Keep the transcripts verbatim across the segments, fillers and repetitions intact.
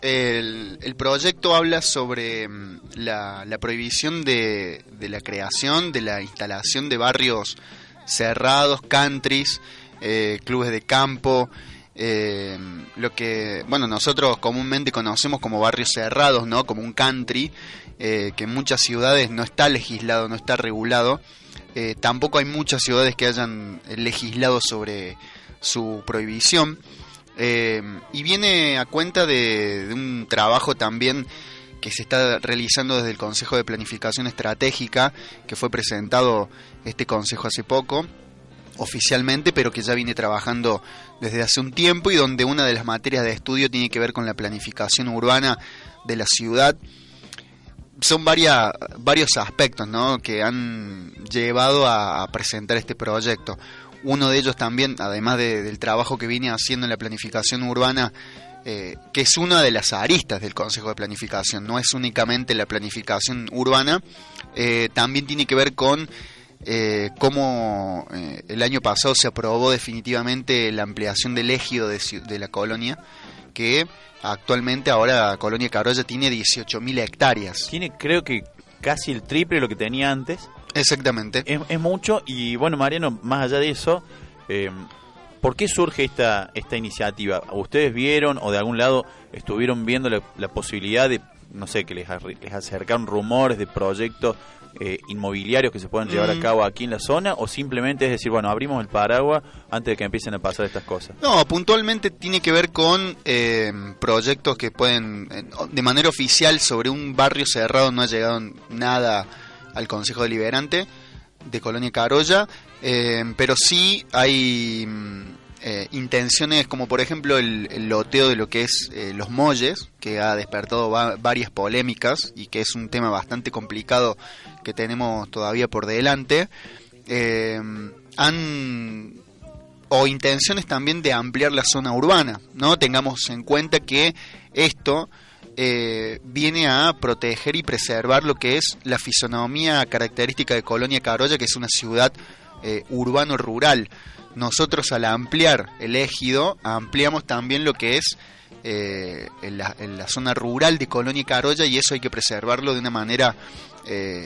El, el proyecto habla sobre la, la prohibición de, de la creación, de la instalación de barrios cerrados, countries, eh, clubes de campo, eh, lo que, bueno, nosotros comúnmente conocemos como barrios cerrados, ¿no? Como un country, eh, que en muchas ciudades no está legislado, no está regulado. Eh, tampoco hay muchas ciudades que hayan legislado sobre su prohibición. Eh, y viene a cuenta de, de un trabajo también que se está realizando desde el Consejo de Planificación Estratégica, que fue presentado este consejo hace poco, oficialmente, pero que ya viene trabajando desde hace un tiempo, y donde una de las materias de estudio tiene que ver con la planificación urbana de la ciudad. Son varias, varios aspectos, ¿no?, que han llevado a, a presentar este proyecto. Uno de ellos también, además de, del trabajo que viene haciendo en la planificación urbana, eh, que es una de las aristas del Consejo de Planificación, no es únicamente la planificación urbana, eh, también tiene que ver con eh, cómo eh, el año pasado se aprobó definitivamente la ampliación del ejido de, de la colonia, que actualmente ahora la colonia Carolla tiene dieciocho mil hectáreas. Tiene, creo que casi el triple de lo que tenía antes. Exactamente. Es, es mucho. Y bueno, Mariano, más allá de eso, eh, ¿por qué surge esta esta iniciativa? ¿Ustedes vieron o de algún lado estuvieron viendo la, la posibilidad de, no sé, que les, les acercaron rumores de proyectos eh, inmobiliarios que se puedan llevar mm. a cabo aquí en la zona? ¿O simplemente es decir, bueno, abrimos el paraguas antes de que empiecen a pasar estas cosas? No, puntualmente tiene que ver con eh, proyectos que pueden, de manera oficial, sobre un barrio cerrado no ha llegado nada al Consejo Deliberante de Colonia Carolla, eh, pero sí hay eh, intenciones como por ejemplo el, el loteo de lo que es eh, Los Molles, que ha despertado va, varias polémicas y que es un tema bastante complicado que tenemos todavía por delante. Eh, han o intenciones también de ampliar la zona urbana, ¿no? Tengamos en cuenta que esto Eh, viene a proteger y preservar lo que es la fisonomía característica de Colonia Carolla, que es una ciudad eh, urbano-rural. Nosotros, al ampliar el ejido, ampliamos también lo que es eh, en la, en la zona rural de Colonia Carolla, y eso hay que preservarlo de una manera eh,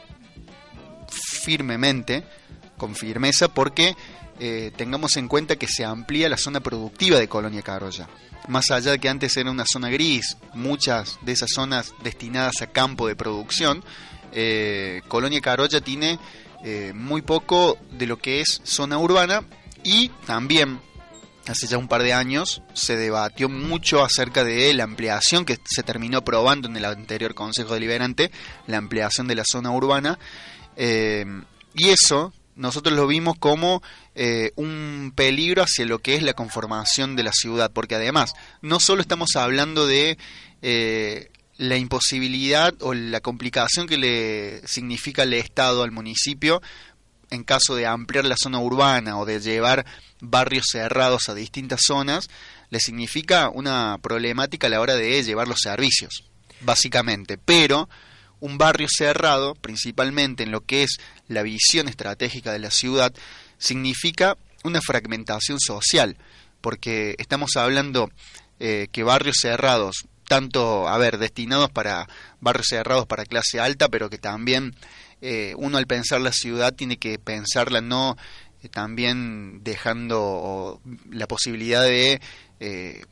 firmemente, con firmeza, porque eh, tengamos en cuenta que se amplía la zona productiva de Colonia Carolla. Más allá de que antes era una zona gris, muchas de esas zonas destinadas a campo de producción, eh, Colonia Carolla tiene eh, muy poco de lo que es zona urbana, y también hace ya un par de años se debatió mucho acerca de la ampliación que se terminó aprobando en el anterior Consejo Deliberante, la ampliación de la zona urbana, eh, y eso nosotros lo vimos como eh, un peligro hacia lo que es la conformación de la ciudad, porque además no solo estamos hablando de eh, la imposibilidad o la complicación que le significa el Estado al municipio en caso de ampliar la zona urbana o de llevar barrios cerrados a distintas zonas, le significa una problemática a la hora de llevar los servicios, básicamente, pero un barrio cerrado, principalmente en lo que es la visión estratégica de la ciudad, significa una fragmentación social, porque estamos hablando eh, que barrios cerrados, tanto, a ver, destinados para barrios cerrados para clase alta, pero que también eh, uno al pensar la ciudad tiene que pensarla no eh, también dejando oh, la posibilidad de... Eh,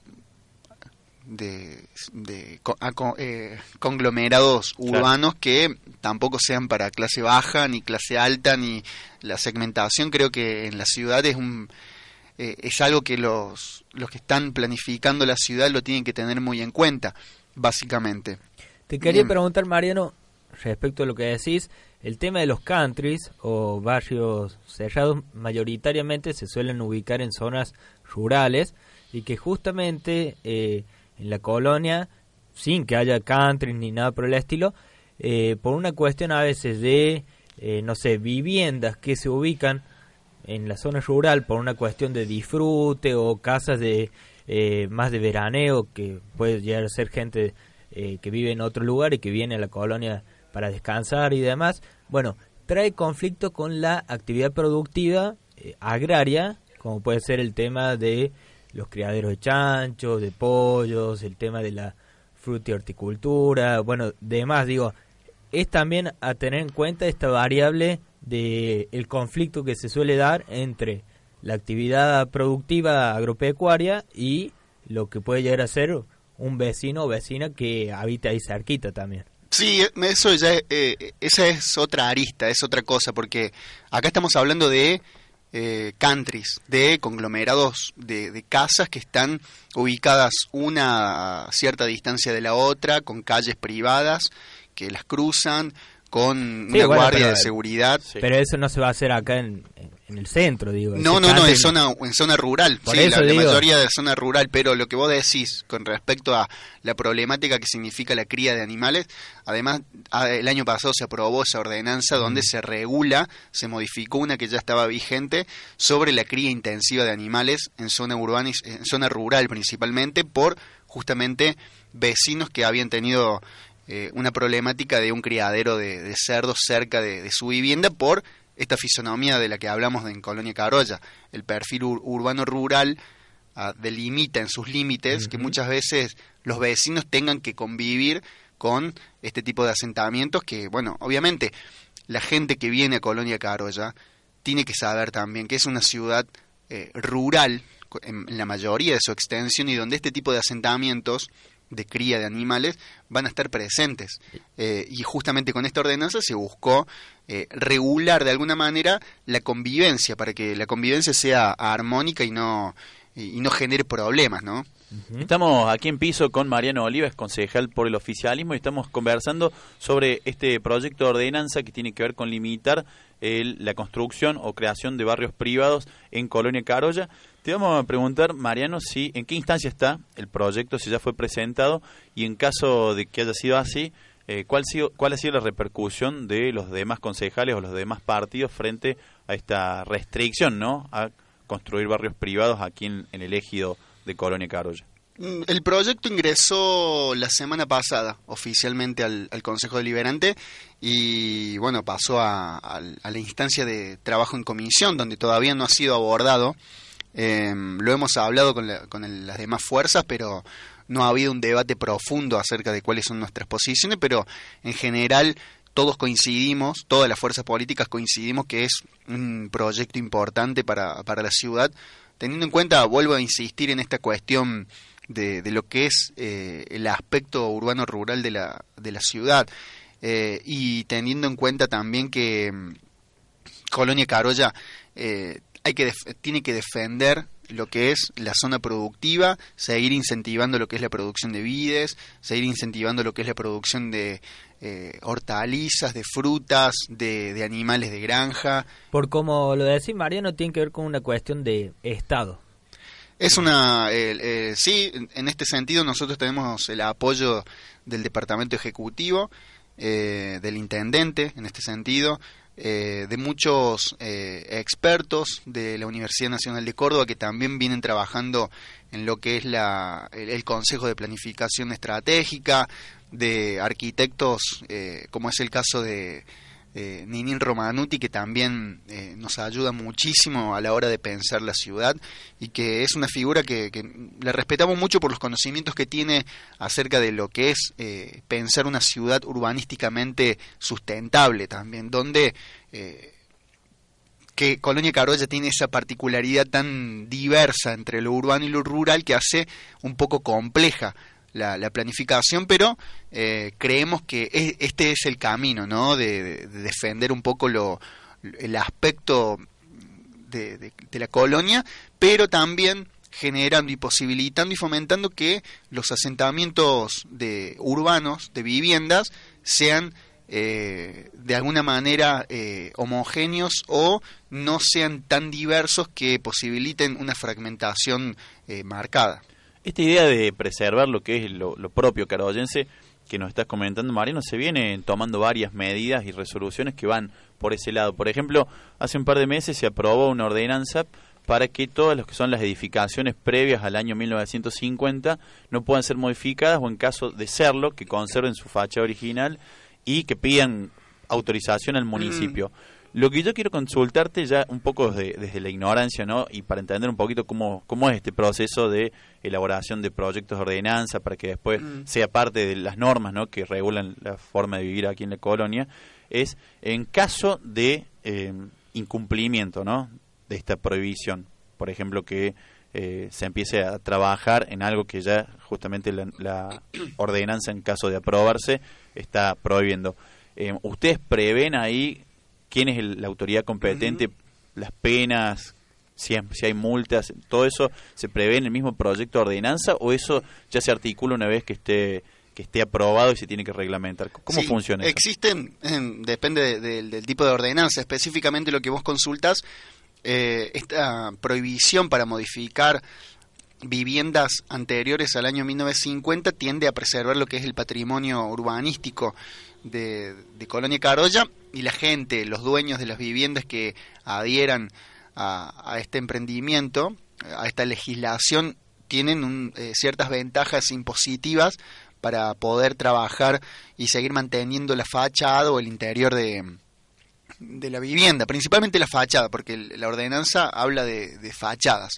de, de eh, conglomerados urbanos, claro, que tampoco sean para clase baja ni clase alta, ni la segmentación. Creo que en la ciudad es un eh, es algo que los los que están planificando la ciudad lo tienen que tener muy en cuenta, básicamente. Te quería Bien. preguntar, Mariano, respecto a lo que decís, el tema de los countries o barrios cerrados mayoritariamente se suelen ubicar en zonas rurales, y que justamente eh, en la colonia, sin que haya country ni nada por el estilo, eh, por una cuestión a veces de, eh, no sé, viviendas que se ubican en la zona rural por una cuestión de disfrute, o casas de eh, más de veraneo, que puede llegar a ser gente eh, que vive en otro lugar y que viene a la colonia para descansar y demás. Bueno, trae conflicto con la actividad productiva eh, agraria, como puede ser el tema de los criaderos de chanchos, de pollos, el tema de la frutihorticultura, bueno, demás, digo, es también a tener en cuenta esta variable de el conflicto que se suele dar entre la actividad productiva agropecuaria y lo que puede llegar a ser un vecino o vecina que habita ahí cerquita también. Sí, eso ya, eh, esa es otra arista, es otra cosa, porque acá estamos hablando de eh, countries, de conglomerados de, de casas que están ubicadas una a cierta distancia de la otra, con calles privadas que las cruzan, con Sí, una bueno, guardia pero- de seguridad. Sí. Pero eso no se va a hacer acá en, en, en el centro, digo. No, Ese no, no, country- en zona, en zona rural, Por sí, eso la, la digo. mayoría de zona rural, pero lo que vos decís con respecto a la problemática que significa la cría de animales, además a- el año pasado se aprobó esa ordenanza donde se regula, se modificó una que ya estaba vigente sobre la cría intensiva de animales en zona urbana y en zona rural principalmente por justamente vecinos que habían tenido eh, una problemática de un criadero de, de cerdos cerca de, de su vivienda por esta fisonomía de la que hablamos en Colonia Carolla. El perfil ur- urbano-rural ah, delimita en sus límites que Ujú. muchas veces los vecinos tengan que convivir con este tipo de asentamientos que, bueno, obviamente la gente que viene a Colonia Carolla tiene que saber también que es una ciudad eh, rural co- en, en la mayoría de su extensión y donde este tipo de asentamientos de cría de animales van a estar presentes. Eh, y justamente con esta ordenanza se buscó eh, regular de alguna manera la convivencia, para que la convivencia sea armónica y no, y, y no genere problemas, ¿no? Ujú. Estamos aquí en piso con Mariano Olivas, concejal por el oficialismo, y estamos conversando sobre este proyecto de ordenanza que tiene que ver con limitar el- la construcción o creación de barrios privados en Colonia Carolla. Te vamos a preguntar, Mariano, si en qué instancia está el proyecto, si ya fue presentado, y en caso de que haya sido así, eh, ¿cuál, sido, ¿cuál ha sido la repercusión de los demás concejales o los demás partidos frente a esta restricción, ¿no?, a construir barrios privados aquí en, en el ejido de Colonia Carolla? Mm, El proyecto ingresó la semana pasada oficialmente al, al Consejo Deliberante y bueno, pasó a, a- a la instancia de trabajo en comisión donde todavía no ha sido abordado. Eh, lo hemos hablado con, la- con el- las demás fuerzas, pero no ha habido un debate profundo acerca de cuáles son nuestras posiciones, pero en general todos coincidimos, todas las fuerzas políticas coincidimos que es un proyecto importante para, para la ciudad, teniendo en cuenta, vuelvo a insistir en esta cuestión de, de lo que es eh, el aspecto urbano-rural de la, de la ciudad, eh, y teniendo en cuenta también que mm, Colonia Carolla eh, hay que def- tiene que defender lo que es la zona productiva, seguir incentivando lo que es la producción de vides, seguir incentivando lo que es la producción de eh, hortalizas, de frutas, de, de animales de granja. Por como lo decís, Mariano, tiene que ver con una cuestión de Estado. Es una, eh, eh, sí, en este sentido nosotros tenemos el apoyo del Departamento Ejecutivo, eh, del Intendente, en este sentido, eh, de muchos eh, expertos de la Universidad Nacional de Córdoba que también vienen trabajando en lo que es la, el, el Consejo de Planificación Estratégica, de arquitectos, eh, como es el caso de eh, Ninin Romanuti, que también eh, nos ayuda muchísimo a la hora de pensar la ciudad y que es una figura que, que la respetamos mucho por los conocimientos que tiene acerca de lo que es eh, pensar una ciudad urbanísticamente sustentable también, donde eh, que Colonia Carolla tiene esa particularidad tan diversa entre lo urbano y lo rural que hace un poco compleja la, la planificación, pero eh, creemos que es, este es el camino, ¿no?, de, de, de defender un poco lo, el aspecto de, de, de la colonia, pero también generando y posibilitando y fomentando que los asentamientos de urbanos, de viviendas, sean eh, de alguna manera eh, homogéneos o no sean tan diversos que posibiliten una fragmentación eh, marcada. Esta idea de preservar lo que es lo, lo propio carollense que nos estás comentando, Mariano, se viene tomando varias medidas y resoluciones que van por ese lado. Por ejemplo, hace un par de meses se aprobó una ordenanza para que todas las que son las edificaciones previas al año mil novecientos cincuenta no puedan ser modificadas o, en caso de serlo, que conserven su fachada original y que pidan autorización al municipio. Lo que yo quiero consultarte ya un poco desde, desde la ignorancia, ¿no? Y para entender un poquito cómo, cómo es este proceso de elaboración de proyectos de ordenanza para que después mm. sea parte de las normas, ¿no? Que regulan la forma de vivir aquí en la colonia, es en caso de eh, incumplimiento, ¿no? De esta prohibición, por ejemplo, que eh, se empiece a trabajar en algo que ya justamente la, la ordenanza, en caso de aprobarse, está prohibiendo. Eh, ¿Ustedes prevén ahí quién es el, la autoridad competente, uh-huh. las penas, si, si hay multas, todo eso se prevé en el mismo proyecto de ordenanza o eso ya se articula una vez que esté que esté aprobado y se tiene que reglamentar? ¿Cómo sí, funciona eso? Existen, eh, depende de, de, del tipo de ordenanza, específicamente lo que vos consultas, eh, esta prohibición para modificar viviendas anteriores al año mil novecientos cincuenta tiende a preservar lo que es el patrimonio urbanístico de, de Colonia Carolla, y la gente, los dueños de las viviendas que adhieran a, a este emprendimiento, a esta legislación, tienen un, eh, ciertas ventajas impositivas para poder trabajar y seguir manteniendo la fachada o el interior de, de la vivienda, principalmente la fachada, porque la ordenanza habla de, de fachadas.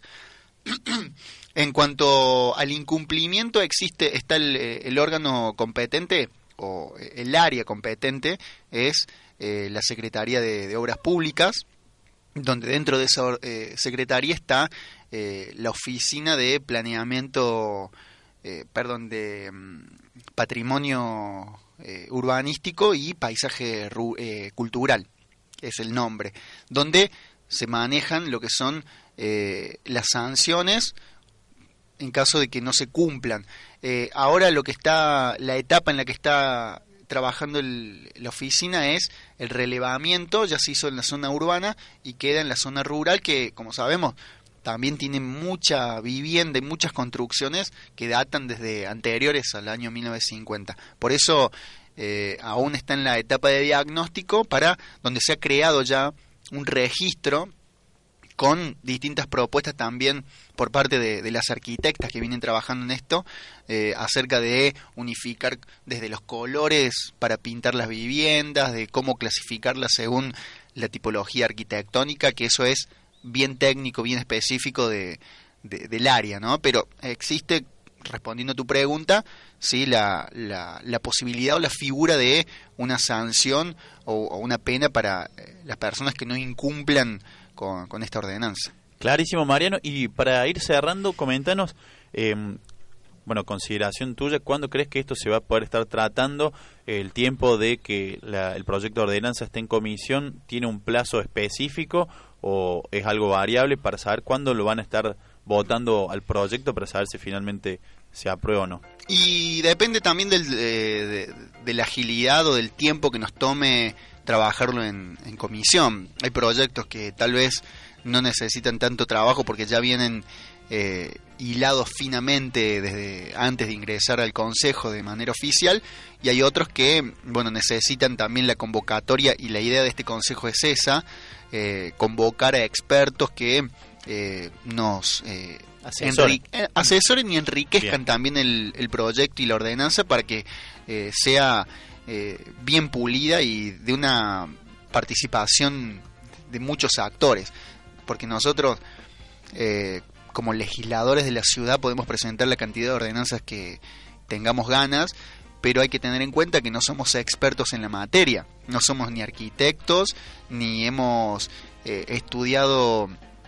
En cuanto al incumplimiento, existe está el, el órgano competente o el área competente es eh, la Secretaría de, de Obras Públicas, donde dentro de esa eh, secretaría está eh, la Oficina de Planeamiento, eh, perdón, de um, Patrimonio eh, Urbanístico y Paisaje eh, Cultural, es el nombre, donde se manejan lo que son eh, las sanciones en caso de que no se cumplan. Eh, ahora lo que está, la etapa en la que está trabajando el, la oficina es el relevamiento, ya se hizo en la zona urbana y queda en la zona rural, que como sabemos también tiene mucha vivienda y muchas construcciones que datan desde anteriores al año mil novecientos cincuenta. Por eso eh, aún está en la etapa de diagnóstico, para donde se ha creado ya un registro con distintas propuestas también por parte de, de las arquitectas que vienen trabajando en esto, eh, acerca de unificar desde los colores para pintar las viviendas, de cómo clasificarlas según la tipología arquitectónica, que eso es bien técnico, bien específico de, de, del área, ¿no? Pero existe, respondiendo a tu pregunta, sí, la, la, la posibilidad o la figura de una sanción o, o una pena para las personas que no incumplan Con, con esta ordenanza. Clarísimo, Mariano. Y para ir cerrando, coméntanos, eh, bueno, consideración tuya, ¿cuándo crees que esto se va a poder estar tratando? El tiempo de que la, el proyecto de ordenanza esté en comisión, ¿tiene un plazo específico o es algo variable para saber cuándo lo van a estar votando al proyecto, para saber si finalmente se aprueba o no? Y depende también del, de, de, de la agilidad o del tiempo que nos tome trabajarlo en, en comisión. Hay proyectos que tal vez no necesitan tanto trabajo porque ya vienen eh, hilados finamente desde antes de ingresar al Consejo de manera oficial, y hay otros que, bueno, necesitan también la convocatoria, y la idea de este Consejo es esa, eh, convocar a expertos que eh, nos eh, asesoren. Enrique, eh, asesoren y enriquezcan Bien. también el, el proyecto y la ordenanza para que eh, sea Eh, bien pulida y de una participación de muchos actores, porque nosotros eh, como legisladores de la ciudad podemos presentar la cantidad de ordenanzas que tengamos ganas, pero hay que tener en cuenta que no somos expertos en la materia, no somos ni arquitectos ni hemos eh, estudiado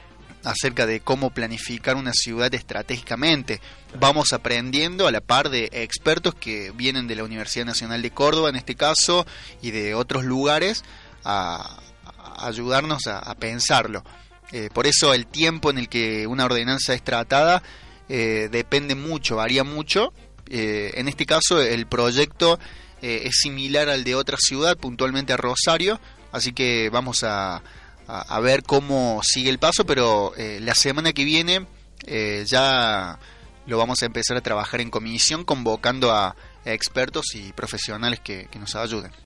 acerca de cómo planificar una ciudad estratégicamente. Vamos aprendiendo a la par de expertos que vienen de la Universidad Nacional de Córdoba, en este caso, y de otros lugares, a, a ayudarnos a, a pensarlo. Eh, por eso el tiempo en el que una ordenanza es tratada eh, depende mucho, varía mucho. Eh, en este caso el proyecto eh, es similar al de otra ciudad, puntualmente a Rosario, así que vamos a A, a ver cómo sigue el paso, pero eh, la semana que viene eh, ya lo vamos a empezar a trabajar en comisión, convocando a, a expertos y profesionales que, que nos ayuden.